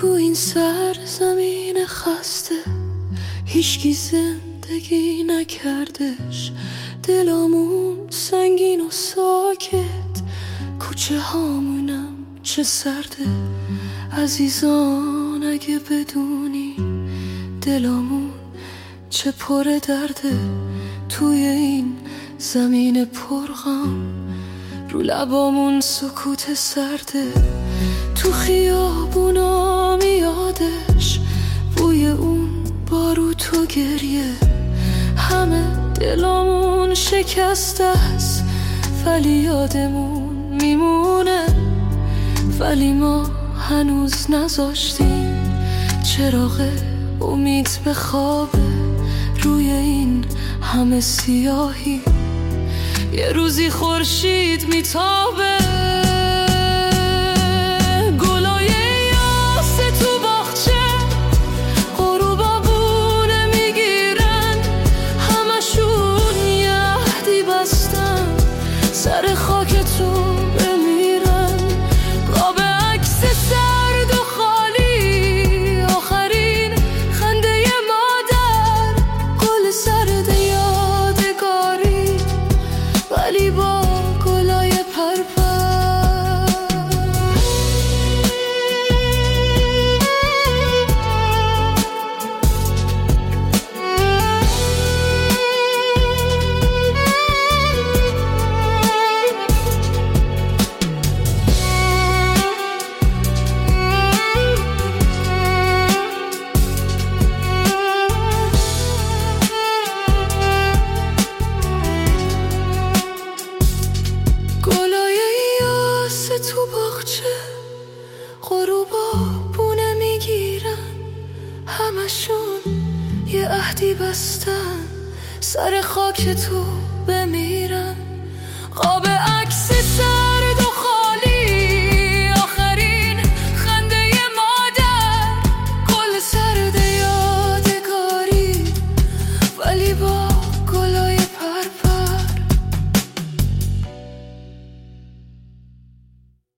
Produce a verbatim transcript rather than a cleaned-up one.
تو این سرزمین خسته هیچکی زندگی نکردش، دلامون سنگین و ساکت، کوچه هامونم چه سرده. عزیزان اگه بدونی دلامون چه پر درده، توی این زمین پرغم رو لبامون سکوت سرده. تو خیابونا میادش بوی اون باروت و گریه، همه دلامون شکسته است ولی یادمون میمونه. ولی ما هنوز نذاشتیم چراغ امید به خوابه، روی این همه سیاهی یه روزی خورشید میتابه. گلای یاس تو باغچه غروبا بونه میگیرن، همشون یه عهدی بستن سر خاکتون بمیرن. قاب عکس سرد و خالی، آخرین خنده مادر، گل سرد یادگاری ولی با گلای پرپر. گلای یاس تو باغچه غروبا بونه میگیرن، همشون یه عهدی بستن سر خاک تو بمیرن. قاب عکس سر